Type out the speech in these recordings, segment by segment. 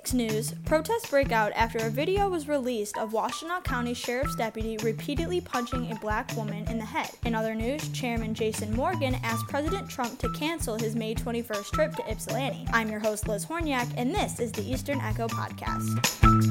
News, protests break out after a video was released of Washtenaw County Sheriff's deputy repeatedly punching a black woman in the head. In other news, Chairman Jason Morgan asked President Trump to cancel his May 21st trip to Ypsilanti. I'm your host, Liz Horniak, and this is the Eastern Echo Podcast.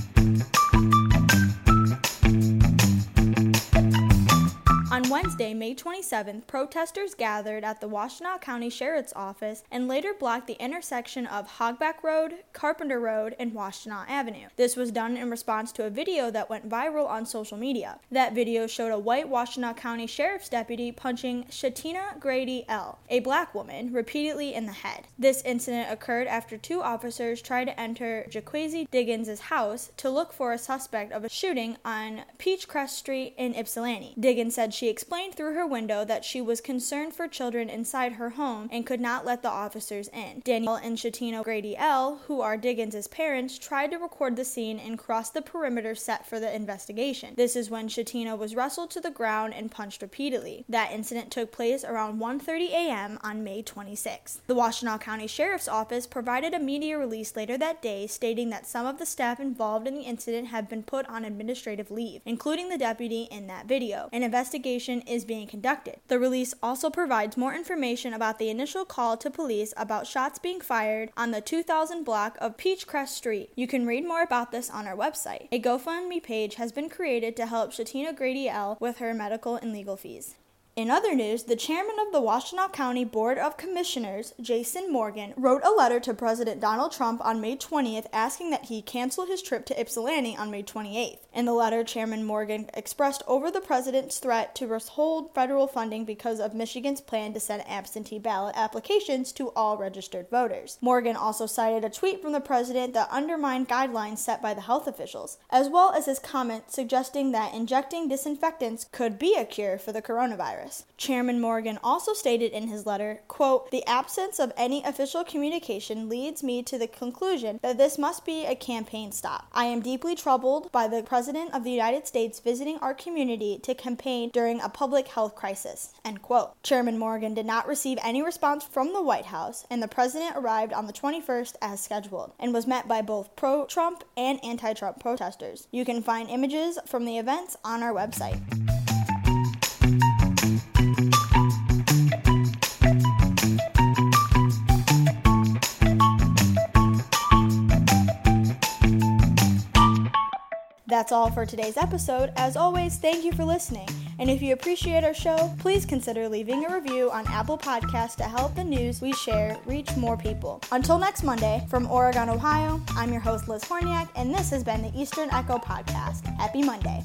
On Wednesday, May 27th, protesters gathered at the Washtenaw County Sheriff's Office and later blocked the intersection of Hogback Road, Carpenter Road, and Washtenaw Avenue. This was done in response to a video that went viral on social media. That video showed a white Washtenaw County Sheriff's deputy punching Shatina Grady L., a black woman, repeatedly in the head. This incident occurred after two officers tried to enter Jaquazi Diggins' house to look for a suspect of a shooting on Peachcrest Street in Ypsilanti. Diggins said she explained through her window that she was concerned for children inside her home and could not let the officers in. Danielle and Shatina Grady L., who are Diggins' parents, tried to record the scene and cross the perimeter set for the investigation. This is when Shatina was wrestled to the ground and punched repeatedly. That incident took place around 1:30 a.m. on May 26th. The Washtenaw County Sheriff's Office provided a media release later that day stating that some of the staff involved in the incident have been put on administrative leave, including the deputy in that video. An investigation is being conducted. The release also provides more information about the initial call to police about shots being fired on the 2000 block of Peachcrest Street. You can read more about this on our website. A GoFundMe page has been created to help Shatina Grady L. with her medical and legal fees. In other news, the chairman of the Washtenaw County Board of Commissioners, Jason Morgan, wrote a letter to President Donald Trump on May 20th asking that he cancel his trip to Ypsilanti on May 28th. In the letter, Chairman Morgan expressed over the president's threat to withhold federal funding because of Michigan's plan to send absentee ballot applications to all registered voters. Morgan also cited a tweet from the president that undermined guidelines set by the health officials, as well as his comment suggesting that injecting disinfectants could be a cure for the coronavirus. Chairman Morgan also stated in his letter, quote, "The absence of any official communication leads me to the conclusion that this must be a campaign stop. I am deeply troubled by the President of the United States visiting our community to campaign during a public health crisis," end quote. Chairman Morgan did not receive any response from the White House, and the president arrived on the 21st as scheduled, and was met by both pro-Trump and anti-Trump protesters. You can find images from the events on our website. That's all for today's episode. As always, thank you for listening. And if you appreciate our show, please consider leaving a review on Apple Podcasts to help the news we share reach more people. Until next Monday, from Oregon, Ohio, I'm your host, Liz Horniak, and this has been the Eastern Echo Podcast. Happy Monday.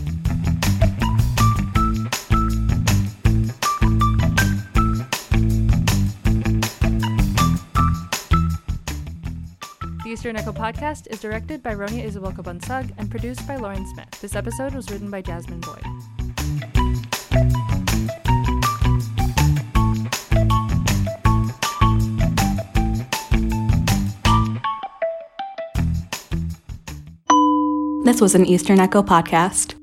The Eastern Echo Podcast is directed by Ronia Isabelka Bunsug and produced by Lauren Smith. This episode was written by Jasmine Boyd. This was an Eastern Echo Podcast.